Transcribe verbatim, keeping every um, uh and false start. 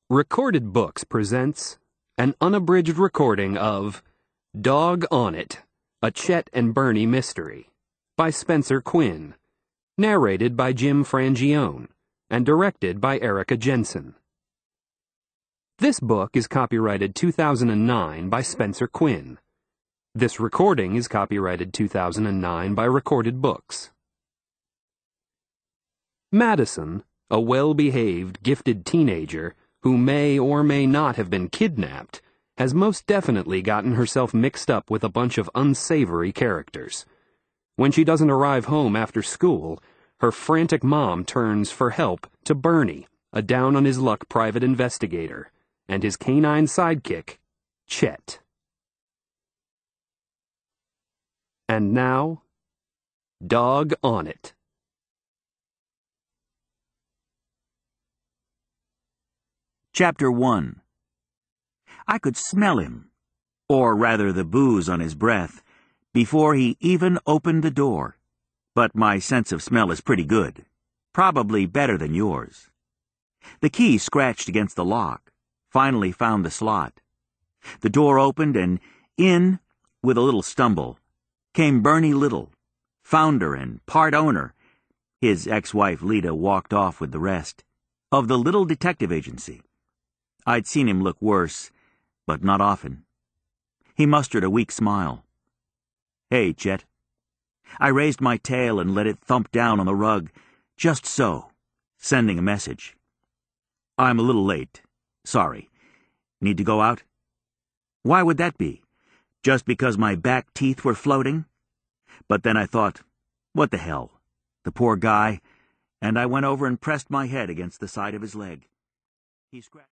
Recorded Books presents an unabridged recording of Dog on It, a Chet and Bernie Mystery by Spencer Quinn, narrated by Jim Frangione, and directed by Erica Jensen. This book is copyrighted two thousand nine by Spencer Quinn. This recording is copyrighted two thousand nine by Recorded Books. Madison, a well-behaved, gifted teenager, who may or may not have been kidnapped, has most definitely gotten herself mixed up with a bunch of unsavory characters. When she doesn't arrive home after school, her frantic mom turns for help to Bernie, a down-on-his-luck private investigator, and his canine sidekick, Chet. And now, Dog on It. Chapter one. I could smell him, or rather the booze on his breath, before he even opened the door. But my sense of smell is pretty good. Probably better than yours. The key scratched against the lock, finally found the slot. The door opened, and in, with a little stumble, came Bernie Little, founder and part owner, his ex-wife Lita walked off with the rest, of the Little Detective Agency. I'd seen him look worse, but not often. He mustered a weak smile. "Hey, Chet." I raised my tail and let it thump down on the rug, just so, sending a message. "I'm a little late. Sorry. Need to go out?" Why would that be? Just because my back teeth were floating? But then I thought, what the hell? The poor guy. And I went over and pressed my head against the side of his leg. He scratched.